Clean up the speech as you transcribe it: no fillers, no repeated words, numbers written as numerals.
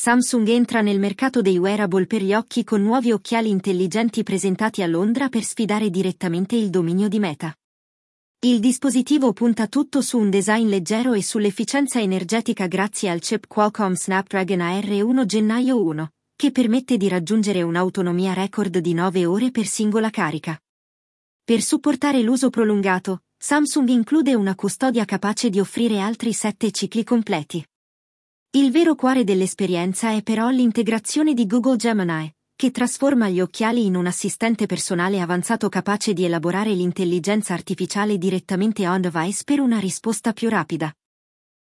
Samsung entra nel mercato dei wearable per gli occhi con nuovi occhiali intelligenti presentati a Londra per sfidare direttamente il dominio di Meta. Il dispositivo punta tutto su un design leggero e sull'efficienza energetica grazie al chip Qualcomm Snapdragon AR1 Gennaio 1, che permette di raggiungere un'autonomia record di 9 ore per singola carica. Per supportare l'uso prolungato, Samsung include una custodia capace di offrire altri 7 cicli completi. Il vero cuore dell'esperienza è però l'integrazione di Google Gemini, che trasforma gli occhiali in un assistente personale avanzato capace di elaborare l'intelligenza artificiale direttamente on-device per una risposta più rapida.